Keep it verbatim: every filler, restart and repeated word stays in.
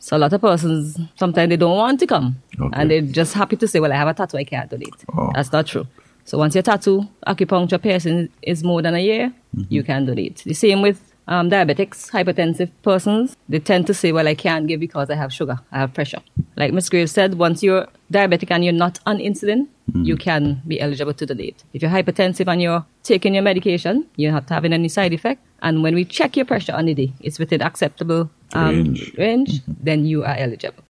So a lot of persons, sometimes they don't want to come. Okay. And they're just happy to say, well, I have a tattoo, I can't donate. Oh. That's not true. So once your tattoo, acupuncture, piercing is more than a year, mm-hmm. you can donate. The same with um, diabetics, hypertensive persons. They tend to say, well, I can't give because I have sugar, I have pressure. Like Miz Graves said, once you're diabetic and you're not on insulin, mm-hmm. you can be eligible to donate. If you're hypertensive and you're taking your medication, you're not having any side effect. And when we check your pressure on the day, it's within acceptable um, range, range mm-hmm. then you are eligible.